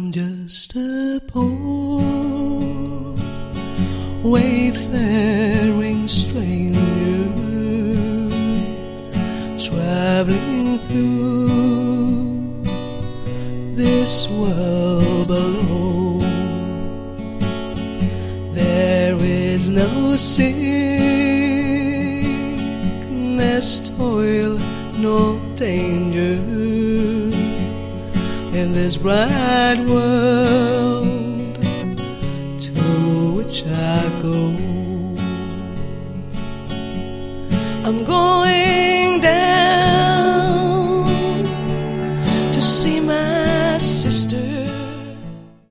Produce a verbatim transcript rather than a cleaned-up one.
I'm just a poor wayfaring stranger, traveling through this world below. There is no sickness, toil, nor danger in this bright world to which I go. I'm going